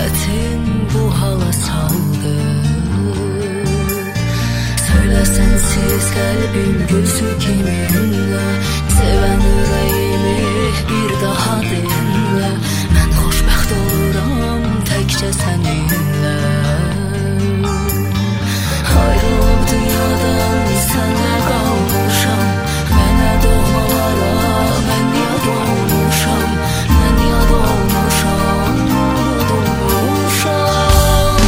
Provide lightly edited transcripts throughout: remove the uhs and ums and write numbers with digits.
məhəbbətin bu hala saldı. Söylə sensiz qəlbim gülsün kiminlə, sevən ürəyimi bir daha dinlə. Mən xoşbəxt oluram təkcə səninlə. Ayrılıb dünyadan sənə qalmışam. Mənə doğmalara mən yad olmuşam. Mən yad olmuşam, yad olmuşam.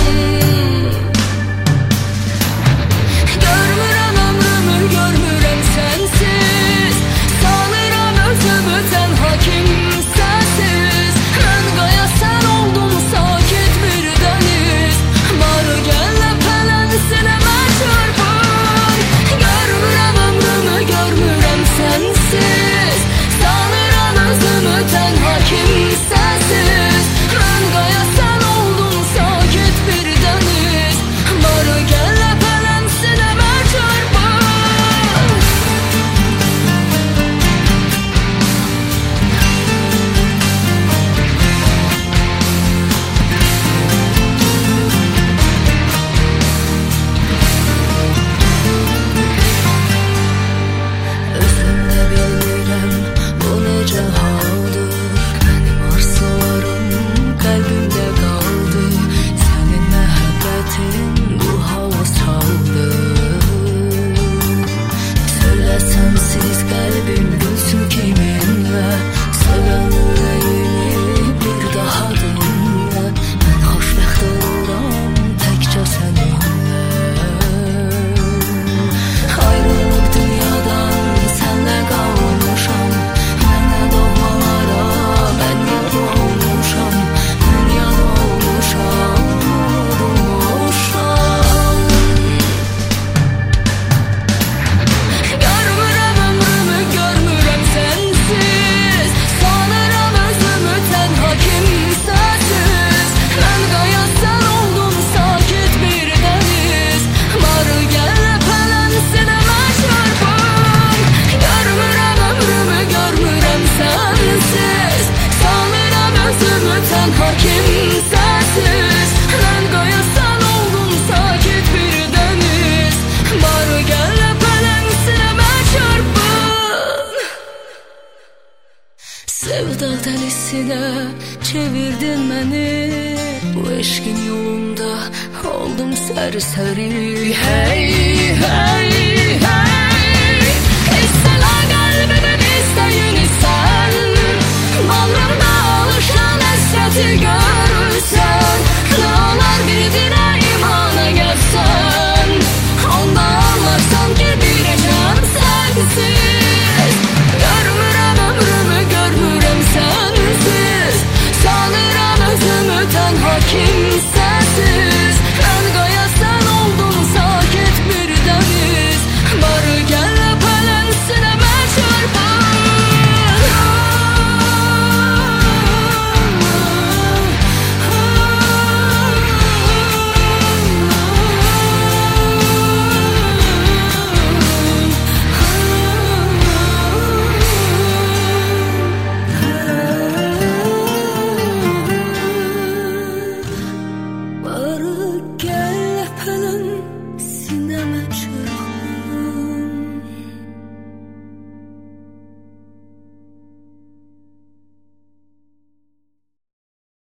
Görmürəm ömrümü, görmürəm sənsiz. Sanıram özümü tənha kimsəsiz. Mən qaya sən oldum sakit bir dəniz. Barı gəllə pələnsinə mən çırpım. Görmürəm ömrümü, görmürəm sənsiz. Sanıram özümü tənha kimsəsiz. Mən qaya sən oldum sakit bir dəniz. Barı gəllə pələnsinə mən çırpım. Özüm də bilmirəm bu necə haldır. Mənim arzularım qəlbimdə qaldı. Sənin məhəbbətin bu hala saldı. Söylə sensiz qəlbim gülsün kiminlə, sevən ürəyimi bir daha dinlə. Mən xoşbəxt oluram təkcə səninlə. Ayrılıb dünyadan sənlə qalmışam. Mənə doğmalara mən yad olmuşam. Mən yad olmuşam, yad olmuşam. Görmürəm ömrümü, görmürəm sənsiz. Sanıram özümü tənha kimsəsiz. Mən qaya sən oldum sakit bir dəniz. Barı gəllə pələnsinə mən çırpım. Görmürəm ömrümü, görmürəm sənsiz. Sanıram özümü tənha kimsəsiz. Mən qaya sən oldum sakit bir dəniz. Barı gəllə pələnsinə mən çırpım. Sevda dəlisinə çevirdin məni. Bu eşqin yolunda oldum sərsəri. Hey, hey, hey. İstələ qəlbimin istəyini sən. Bağrımda alışan həsrəti görürsən. Nə olar bir dinə imana gəlsən. Onda anlarsan ki birəcəm sənsiz. Görmürəm ömrümü, görmürəm sənsiz. Sanıram özümü tənha kimsə.